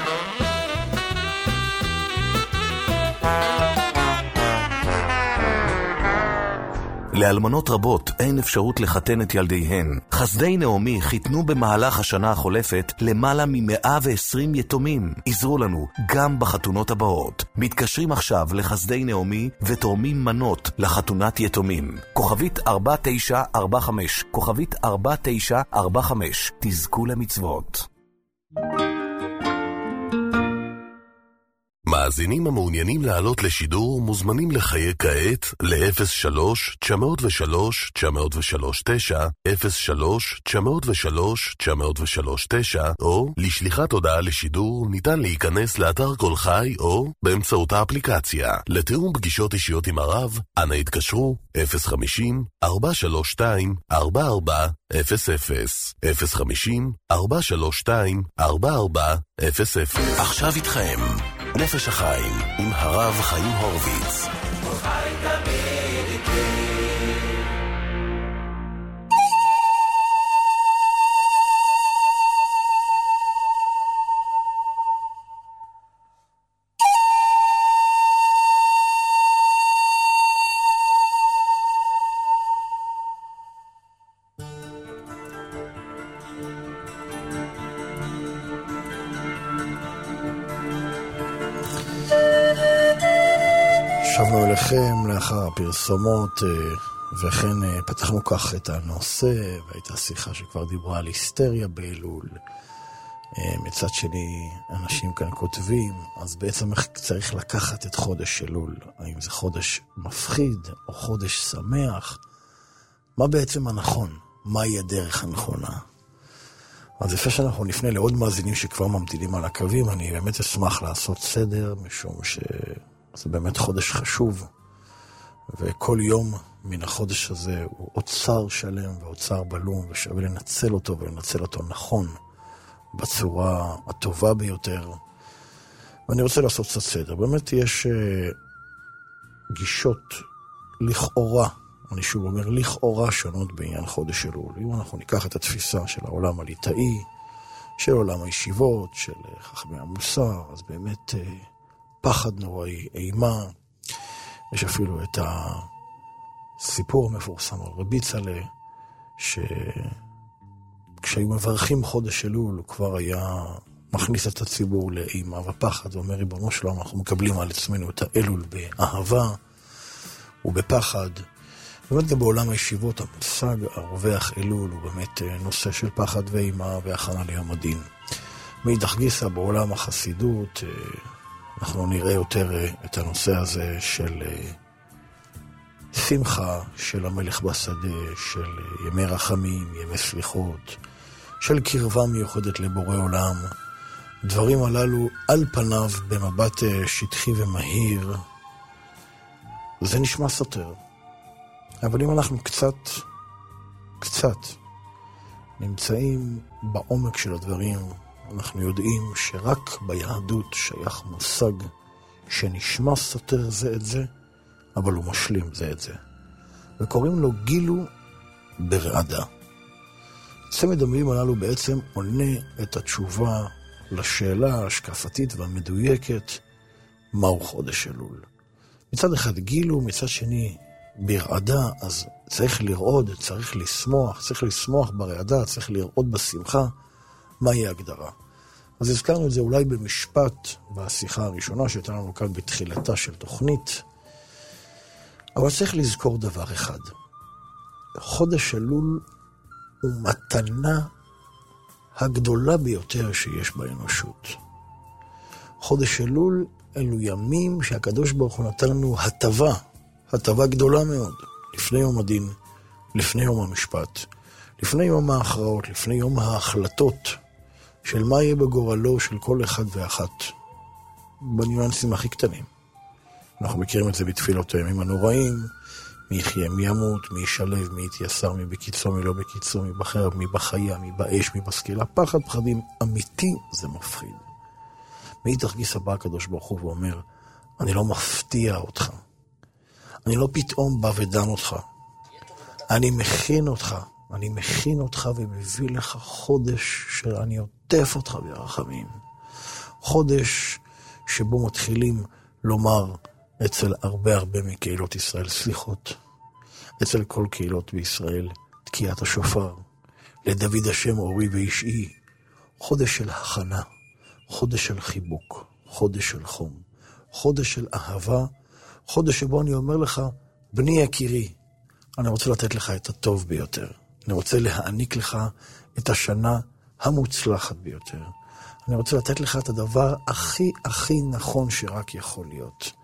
לאלמנות רבות אין אפשרות לחתן את ילדיהן. חסדי נעמי חיתנו במהלך השנה החולפת למעלה מ-120 יתומים. עזרו לנו גם בחתונות הבאות. מתקשרים עכשיו לחסדי נעמי ותורמים מנות לחתונת יתומים. כוכבית 4945, כוכבית 4945, תזכו למצוות. מאזינים המעוניינים לעלות לשידור מוזמנים לחייג כעת ל-03-903-903-9, 03-903-903-9, או לשליחת הודעה לשידור ניתן להיכנס לאתר כל חי או באמצעות האפליקציה. לתיאום פגישות אישיות עם הרב, אנא התקשרו 050-432-4400, 050-432-4400. עכשיו איתכם נפש החיים עם הרב חיים הורוביץ. חי תמיד איתי. שבנו אליכם לאחר הפרסומות, וכן פתחנו כך את הנושא, והייתה שיחה שכבר דיברה על היסטריה באלול. מצד שני, אנשים כאן כותבים, אז בעצם צריך לקחת את חודש אלול. האם זה חודש מפחיד או חודש שמח? מה בעצם הנכון? מהי הדרך הנכונה? אז לפני שאנחנו נפנה לעוד מאזינים שכבר ממתינים על הקווים, אני באמת אשמח לעשות סדר, משום שזה באמת חודש חשוב, וכל יום מן החודש הזה הוא אוצר שלם ואוצר בלום, ושווה לנצל אותו ולנצל אותו נכון, בצורה הטובה ביותר. ואני רוצה לעשות קצת סדר. באמת יש גישות לכאורה, אני שוב אומר לכאורה שונות בעניין חודש אלול. אם אנחנו ניקח את התפיסה של העולם הליטאי, של עולם הישיבות, של חכמי המוסר, אז באמת פחד נוראי, אימה. יש אפילו את הסיפור המפורסם על רבי צלה, שכשהיו מברכים חודש אלול הוא כבר היה מכניס את הציבור לאימה ופחד, ואומר, ריבונו שלום, אנחנו מקבלים על עצמנו את האלול באהבה ובפחד. באמת גם בעולם הישיבות, המושג הרווח אלול הוא באמת נושא של פחד ואימה והכנה ליום הדין. מאידך גיסא, בעולם החסידות, אנחנו נראה יותר את הנושא הזה של שמחה של המלך בשדה, של ימי רחמים, ימי סליחות, של קרבה מיוחדת לבורא עולם. דברים הללו על פניו במבט שטחי ומהיר, זה נשמע סותר. אבל אם אנחנו קצת נמצאים בעומק של הדברים, אנחנו יודעים שרק ביהדות שייך מושג שנשמע סותר זה את זה, אבל הוא משלים זה את זה. וקוראים לו גילו ברעדה. צמד המילים הללו בעצם עונה את התשובה לשאלה ההשקפתית והמדויקת, מהו חודש אלול. מצד אחד גילו, מצד שני ברעדה, אז צריך לרעוד, צריך לשמוח ברעדה, צריך לרעוד בשמחה. מהי ההגדרה? אז הזכרנו את זה אולי במשפט בשיחה הראשונה שהייתה לנו כאן בתחילתה של תוכנית, אבל צריך לזכור דבר אחד. חודש אלול הוא מתנה הגדולה ביותר שיש באנושות. חודש אלול אלו ימים שהקדוש ברוך הוא נתן לנו הטבה גדולה מאוד, לפני יום הדין, לפני יום המשפט, לפני יום ההכרעות, לפני יום ההחלטות של מה יהיה בגורלו של כל אחד ואחת, בניואנסים הכי קטנים. אנחנו מכירים את זה בתפילות הימים הנוראים, מי יחיה, מי ימות, מי ישלב, מי יתייסר, מי בקיצו, מי לא בקיצו, מי בחרב, מי בחיה, מי באש, מי בסקילה. פחד פחדים אמיתי, זה מפחיד. מאידך גיסא בא הקדוש ברוך הוא ואומר, אני לא מפתיע אותך. אני לא פתאום בא ודן אותך. אני מכין אותך ומביא לך חודש שאני עוטף אותך ברחמים. חודש שבו מתחילים לומר אצל הרבה מקהילות ישראל סליחות. אצל כל קהילות בישראל תקיעת השופר. לדוד השם אורי ואישי. חודש של הכנה. חודש של חיבוק. חודש של חום. חודש של אהבה. חודש שבו אני אומר לך, בני יקירי, אני רוצה לתת לך את הטוב ביותר. אני רוצה להעניק לך את השנה המוצלחת ביותר. אני רוצה לתת לך את הדבר הכי נכון שרק יכול להיות.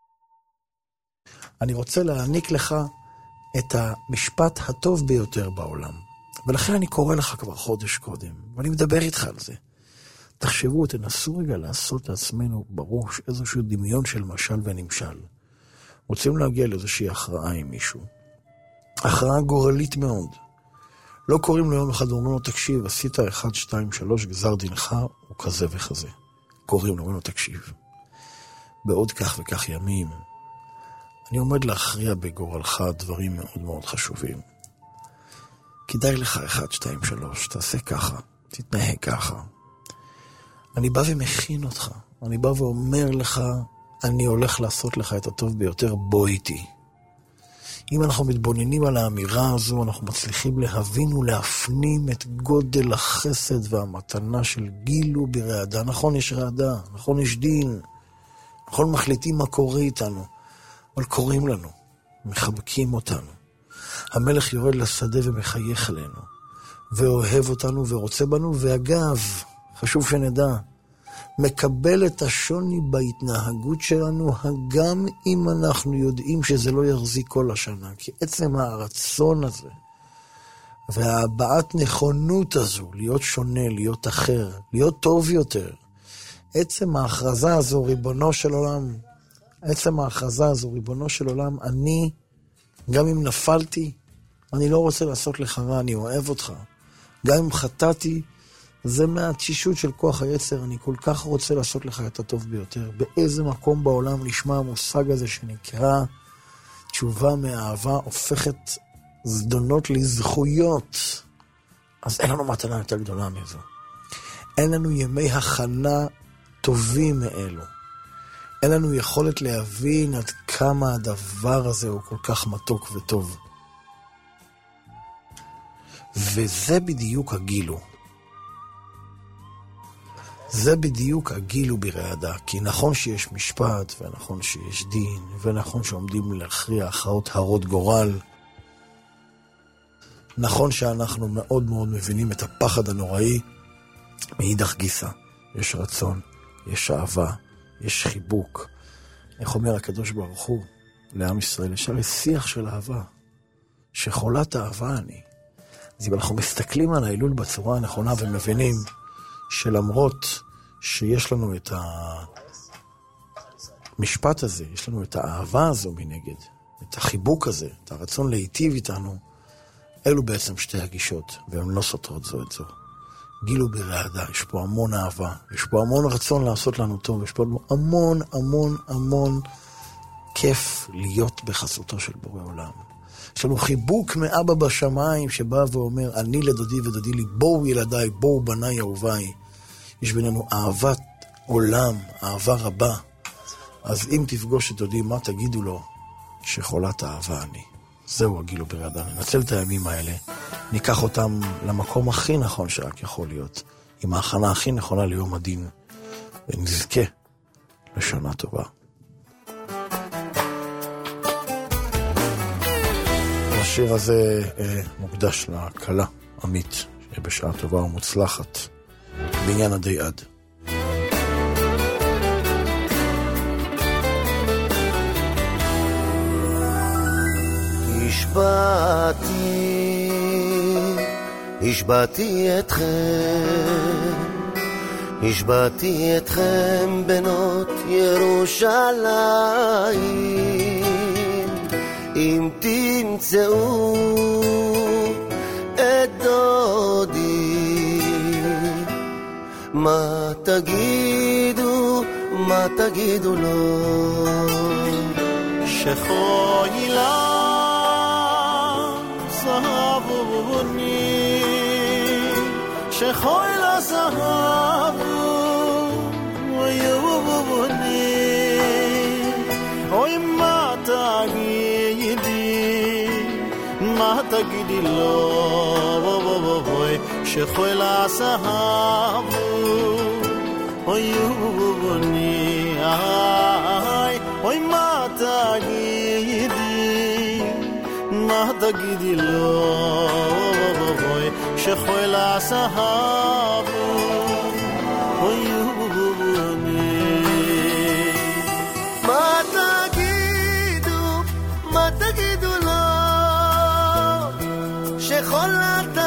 אני רוצה להעניק לך את המשפט הטוב ביותר בעולם. ולכן אני קורא לך כבר חודש קודם, ואני מדבר איתך על זה. תחשבו, תנסו רגע לעשות לעצמנו בראש איזשהו דמיון של משל ונמשל. רוצים להגיע לאיזושהי הכרעה עם מישהו. הכרעה גורלית מאוד. לא קוראים לו יום אחד ואומרים לו, תקשיב, עשית 1, 2, 3, גזר דינך, הוא כזה וכזה. קוראים לו, אומרים לו, תקשיב. בעוד כך וכך ימים, אני עומד להכריע בגורלך דברים מאוד מאוד חשובים. כדאי לך 1, 2, 3, תעשה ככה, תתנהג ככה. אני בא ומכין אותך. אני בא ואומר לך, אני הולך לעשות לך את הטוב ביותר, בוא איתי. אם אנחנו מתבוננים על האמירה הזו, אנחנו מצליחים להבין ולהפנים את גודל החסד והמתנה של גילו ברעדה. נכון, יש רעדה, נכון, יש דין, נכון, מחליטים מה קורה איתנו, אבל קוראים לנו, מחבקים אותנו. המלך יורד לשדה ומחייך עלינו, ואוהב אותנו ורוצה בנו, ואגב, חשוב שנדע, מקבל את השוני בהתנהגות שלנו, גם אם אנחנו יודעים שזה לא יחזיק כל השנה. כי עצם הרצון הזה, וההבעת נכונות הזו, להיות שונה, להיות אחר, להיות טוב יותר, עצם ההכרזה הזו, ריבונו של עולם, אני, גם אם נפלתי, אני לא רוצה לעשות לך רע, אני אוהב אותך. גם אם חטאתי, זה מהתשישות של כוח היצר, אני כל כך רוצה לעשות לך את הטוב ביותר. באיזה מקום בעולם נשמע המושג הזה שנקרא תשובה מאהבה הופכת זדונות לזכויות. אז אין לנו מתנה יותר גדולה מזו. אין לנו ימי הכנה טובים מאלו. אין לנו יכולת להבין עד כמה הדבר הזה הוא כל כך מתוק וטוב. וזה בדיוק הגילו. זה בדיוק הגיל וברעדה, כי נכון שיש משפט, ונכון שיש דין, ונכון שעומדים להכריע הכרעות הרות גורל. נכון שאנחנו מאוד מאוד מבינים את הפחד הנוראי, מאידך גיסא. יש רצון, יש אהבה, יש חיבוק. איך אומר הקדוש ברוך הוא לעם ישראל? יש הרי שיח של אהבה, שחולת אהבה אני. אז אם אנחנו מסתכלים על האלול בצורה הנכונה ומבינים שלמרות שיש לנו את המשפט הזה, יש לנו את האהבה הזו מנגד, את החיבוק הזה, את הרצון להיטיב איתנו, אלו בעצם שתי הגישות, והן לא סותרות זו את זו. גיל וברעדה, יש פה המון אהבה, יש פה המון רצון לעשות לנו טוב, יש פה המון המון המון כיף להיות בחסותו של בורא עולם. יש לנו חיבוק מאבא בשמיים שבא ואומר, אני לדודי ודודי לי, בואו ילדיי, בואו בניי אהוביי. יש בינינו אהבת עולם, אהבה רבה. אז אם תפגוש את דודי, מה תגידו לו? שחולת אהבה אני. זהו הגיל וברעדה. ננצל את הימים האלה, ניקח אותם למקום הכי נכון שרק יכול להיות, עם ההכנה הכי נכונה ליום הדין, ונזכה לשנה טובה. השיר הזה מוקדש לקלה עמית, שבשעה טובה ומוצלחת בעניין עדי עד. השבעתי אתכם בנות ירושלים, אם תמצאו את דודי, מה תגידו לו? שחוילה זהבוני, שחוילה זהבו ויובוני, אוי מה תגידי לו? שחוילה זהבו ויובוני, אוי מה תגידי לו? שחוילה זהבו ויובוני, מה תגידו לו? שחולת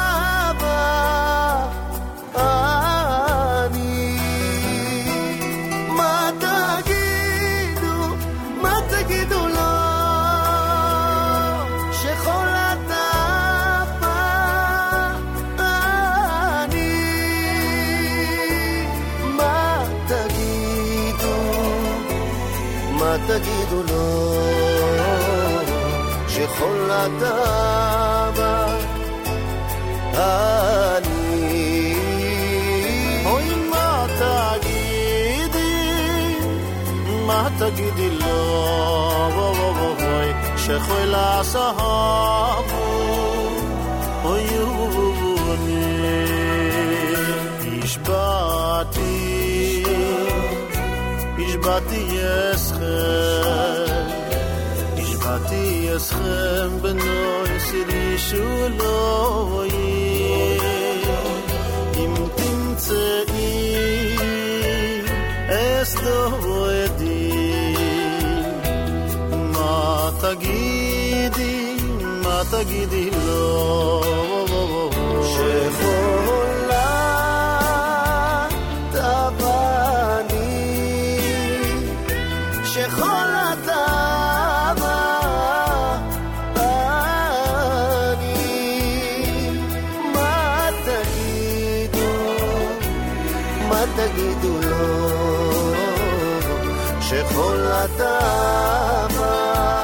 אהבה אני. מה תגידו לו? שחולת אהבה אני. מה תגידו לו? שחולת אהבה אני. אוי מה תגידי לו? שחוילה זהבו ויובוני, השבעתי אסכם בנוי סירי שולוי, אם תמצאי אס דודי, מה תגידי לו? שחולה תבני, שחולה תגידו לו? שחולת אהבה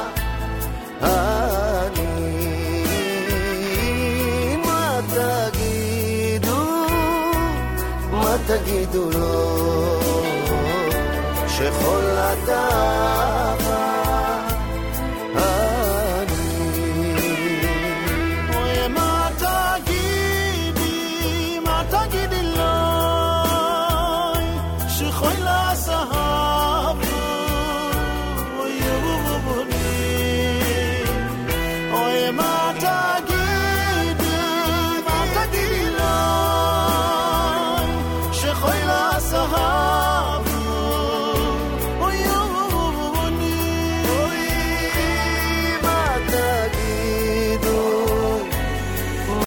אני. מה תגידו לו? שחולת אהבה